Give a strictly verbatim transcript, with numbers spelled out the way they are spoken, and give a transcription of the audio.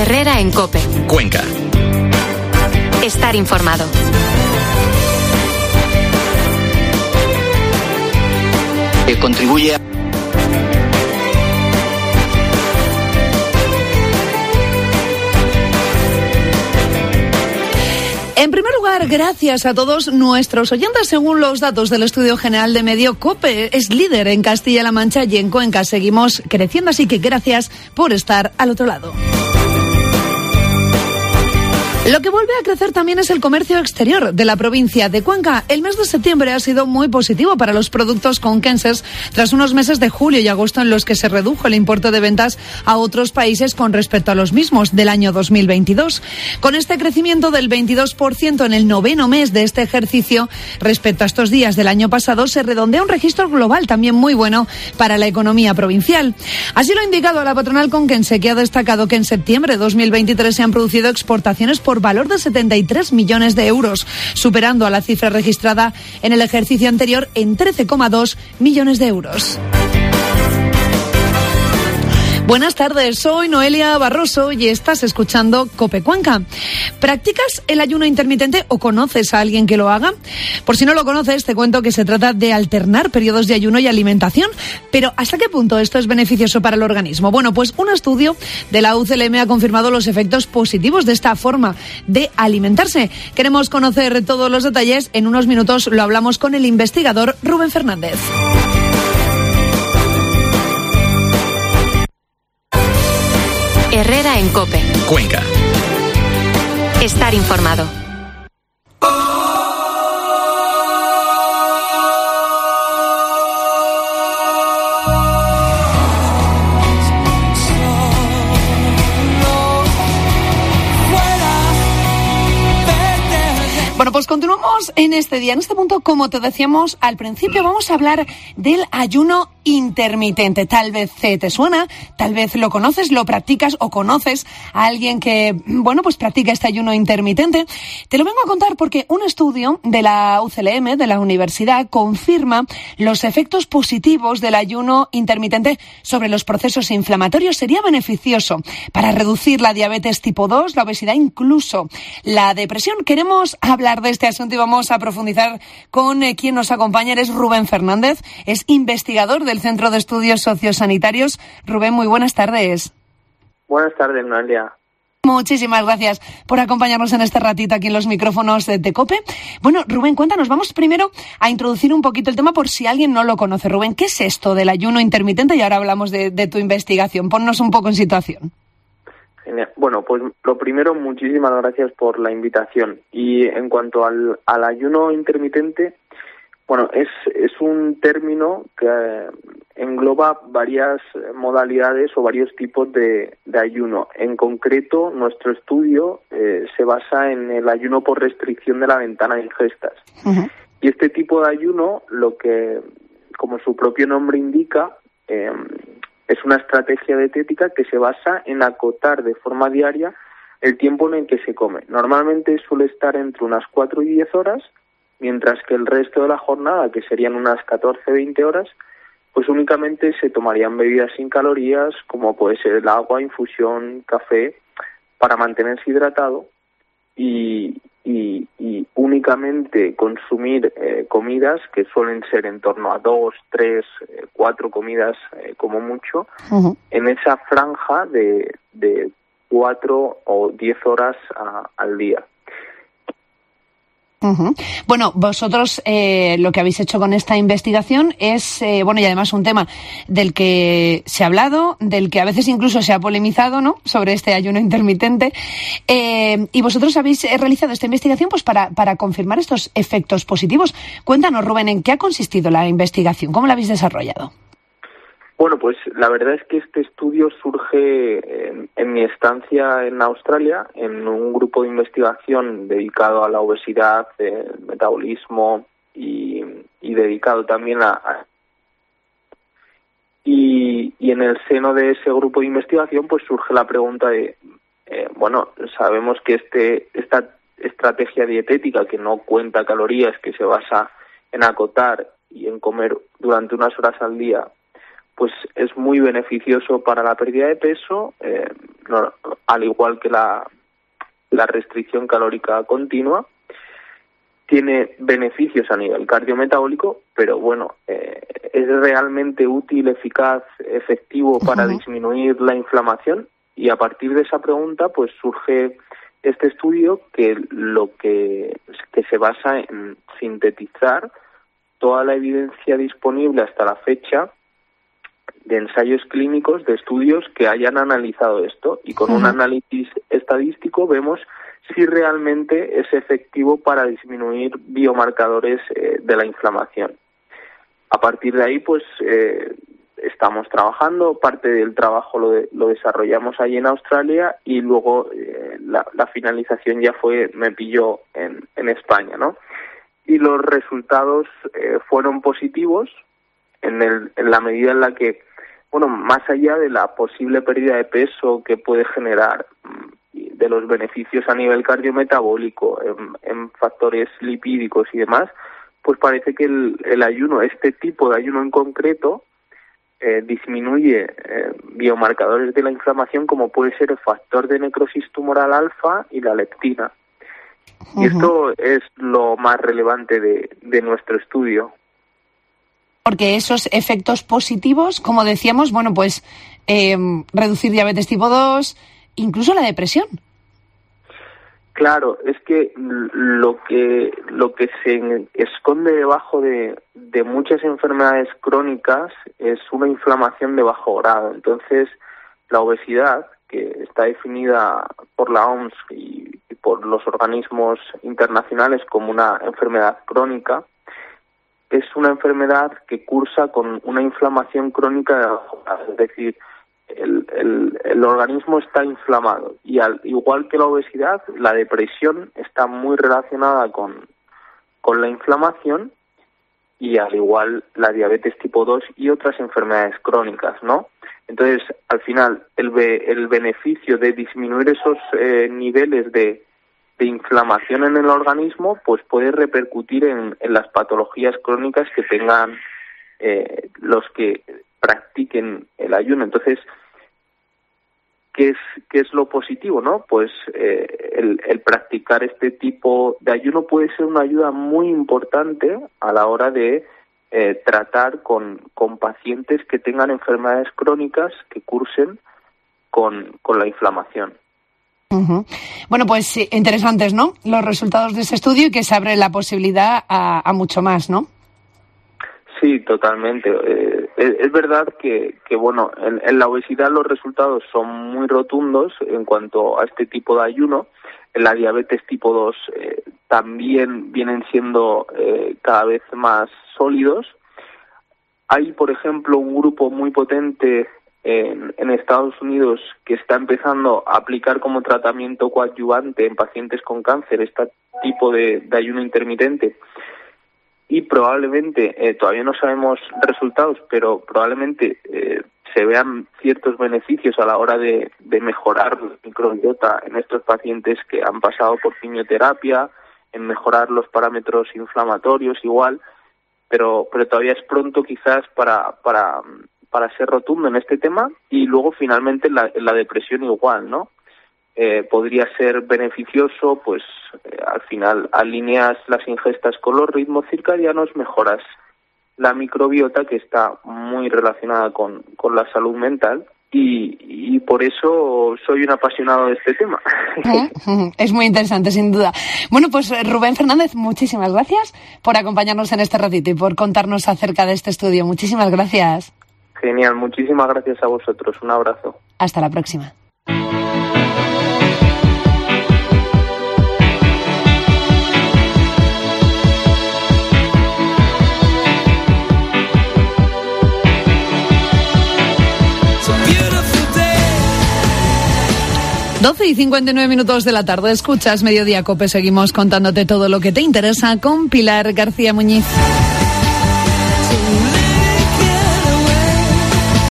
Herrera en COPE. Cuenca. Estar informado. Que contribuye a... En primer lugar, gracias a todos nuestros oyentes. Según los datos del Estudio General de Medio, COPE es líder en Castilla-La Mancha y en Cuenca seguimos creciendo, así que gracias por estar al otro lado. Lo que vuelve a crecer también es el comercio exterior de la provincia de Cuenca. El mes de septiembre ha sido muy positivo para los productos conquenses tras unos meses de julio y agosto en los que se redujo el importe de ventas a otros países con respecto a los mismos del año dos mil veintidós. Con este crecimiento del veintidós por ciento en el noveno mes de este ejercicio respecto a estos días del año pasado, se redondea un registro global también muy bueno para la economía provincial. Así lo ha indicado la patronal conquense, que ha destacado que en septiembre de dos mil veintitrés se han producido exportaciones por valor de setenta y tres millones de euros, superando a la cifra registrada en el ejercicio anterior en trece coma dos millones de euros. Buenas tardes, soy Noelia Barroso y estás escuchando COPE Cuenca. ¿Practicas el ayuno intermitente o conoces a alguien que lo haga? Por si no lo conoces, te cuento que se trata de alternar periodos de ayuno y alimentación. Pero ¿hasta qué punto esto es beneficioso para el organismo? Bueno, pues un estudio de la U C L M ha confirmado los efectos positivos de esta forma de alimentarse. Queremos conocer todos los detalles. En unos minutos lo hablamos con el investigador Rubén Fernández. Herrera en COPE. Cuenca. Estar informado. Bueno, pues continuamos en este día. En este punto, como te decíamos al principio, vamos a hablar del ayuno intermitente. Tal vez te suena, tal vez lo conoces, lo practicas o conoces a alguien que, bueno, pues practica este ayuno intermitente. Te lo vengo a contar porque un estudio de la U C L M, de la universidad, confirma los efectos positivos del ayuno intermitente sobre los procesos inflamatorios. Sería beneficioso para reducir la diabetes tipo dos, la obesidad, incluso la depresión. Queremos hablar de este asunto y vamos a profundizar con eh, quien nos acompaña. Es Rubén Fernández, es investigador del Centro de Estudios Sociosanitarios. Rubén, muy buenas tardes. Buenas tardes, Noelia. Muchísimas gracias por acompañarnos en este ratito aquí en los micrófonos de, de COPE. Bueno, Rubén, cuéntanos, vamos primero a introducir un poquito el tema por si alguien no lo conoce. Rubén, ¿qué es esto del ayuno intermitente? Y ahora hablamos de, de tu investigación. Ponnos un poco en situación. Genial. Bueno, pues lo primero, muchísimas gracias por la invitación. Y en cuanto al, al ayuno intermitente, bueno, es, es un término que eh, engloba varias modalidades o varios tipos de, de ayuno. En concreto, nuestro estudio eh, se basa en el ayuno por restricción de la ventana de ingestas. Uh-huh. Y este tipo de ayuno, lo que, como su propio nombre indica, eh, es una estrategia dietética que se basa en acotar de forma diaria el tiempo en el que se come. Normalmente suele estar entre unas cuatro y diez horas, mientras que el resto de la jornada, que serían unas catorce a veinte horas, pues únicamente se tomarían bebidas sin calorías, como puede ser el agua, infusión, café, para mantenerse hidratado y, y, y únicamente consumir eh, comidas que suelen ser en torno a dos, tres, eh, cuatro comidas eh, como mucho, uh-huh. en esa franja de, de cuatro o diez horas a, al día. Uh-huh. Bueno, vosotros eh, lo que habéis hecho con esta investigación es, eh, bueno, y además un tema del que se ha hablado, del que a veces incluso se ha polemizado, ¿no?, sobre este ayuno intermitente, eh, y vosotros habéis realizado esta investigación pues para, para confirmar estos efectos positivos. Cuéntanos, Rubén, ¿en qué ha consistido la investigación? ¿Cómo la habéis desarrollado? Bueno, pues la verdad es que este estudio surge en, en mi estancia en Australia, en un grupo de investigación dedicado a la obesidad, el metabolismo y, y dedicado también a... a y, y en el seno de ese grupo de investigación pues surge la pregunta de, eh, bueno, sabemos que este esta estrategia dietética que no cuenta calorías, que se basa en acotar y en comer durante unas horas al día, pues es muy beneficioso para la pérdida de peso. Eh, no, al igual que la, la restricción calórica continua, tiene beneficios a nivel cardiometabólico, pero bueno, eh, ¿es realmente útil, eficaz, efectivo para uh-huh. disminuir la inflamación? Y a partir de esa pregunta, pues surge este estudio que lo que, que se basa en sintetizar toda la evidencia disponible hasta la fecha de ensayos clínicos, de estudios que hayan analizado esto, y con uh-huh. un análisis estadístico vemos si realmente es efectivo para disminuir biomarcadores eh, de la inflamación. A partir de ahí, pues eh, estamos trabajando, parte del trabajo lo, de, lo desarrollamos allí en Australia, y luego eh, la, la finalización ya fue, me pilló en, en España, ¿no? Y los resultados eh, fueron positivos en, el, en la medida en la que, bueno, más allá de la posible pérdida de peso que puede generar, de los beneficios a nivel cardiometabólico, en, en factores lipídicos y demás, pues parece que el, el ayuno, este tipo de ayuno en concreto, eh, disminuye eh, biomarcadores de la inflamación, como puede ser el factor de necrosis tumoral alfa y la leptina. Uh-huh. Y esto es lo más relevante de, de nuestro estudio. Porque esos efectos positivos, como decíamos, bueno, pues eh, reducir diabetes tipo dos, incluso la depresión. Claro, es que lo que lo que se esconde debajo de, de muchas enfermedades crónicas es una inflamación de bajo grado. Entonces, la obesidad, que está definida por la O M S y, y por los organismos internacionales como una enfermedad crónica, es una enfermedad que cursa con una inflamación crónica de bajo grado, es decir, El, el, el organismo está inflamado, y al igual que la obesidad, la depresión está muy relacionada con, con la inflamación, y al igual la diabetes tipo dos y otras enfermedades crónicas, ¿no? Entonces, al final, el, be, el beneficio de disminuir esos eh, niveles de, de inflamación en el organismo, pues puede repercutir en, en las patologías crónicas que tengan eh, los que practiquen el ayuno. Entonces, ¿qué es qué es lo positivo, no? Pues eh, el, el practicar este tipo de ayuno puede ser una ayuda muy importante a la hora de eh, tratar con, con pacientes que tengan enfermedades crónicas que cursen con, con la inflamación. Uh-huh. Bueno, pues sí, interesantes, ¿no? Los resultados de ese estudio, y que se abre la posibilidad a, a mucho más, ¿no? Sí, totalmente. Eh, es, es verdad que, que bueno, en, en la obesidad los resultados son muy rotundos en cuanto a este tipo de ayuno. En la diabetes tipo dos eh, también vienen siendo eh, cada vez más sólidos. Hay, por ejemplo, un grupo muy potente en, en Estados Unidos que está empezando a aplicar como tratamiento coadyuvante en pacientes con cáncer este tipo de, de ayuno intermitente. Y probablemente, eh, todavía no sabemos resultados, pero probablemente eh, se vean ciertos beneficios a la hora de, de mejorar la microbiota en estos pacientes que han pasado por quimioterapia, en mejorar los parámetros inflamatorios igual, pero pero todavía es pronto quizás para para para ser rotundo en este tema. Y luego finalmente la, la depresión igual, ¿no? Eh, podría ser beneficioso, pues eh, al final alineas las ingestas con los ritmos circadianos, mejoras la microbiota, que está muy relacionada con, con la salud mental, y, y por eso soy un apasionado de este tema. Es muy interesante, sin duda. Bueno, pues Rubén Fernández, muchísimas gracias por acompañarnos en este ratito y por contarnos acerca de este estudio. Muchísimas gracias. Genial, muchísimas gracias a vosotros. Un abrazo. Hasta la próxima. doce y cincuenta y nueve minutos de la tarde, escuchas Mediodía Cope, seguimos contándote todo lo que te interesa con Pilar García Muñiz.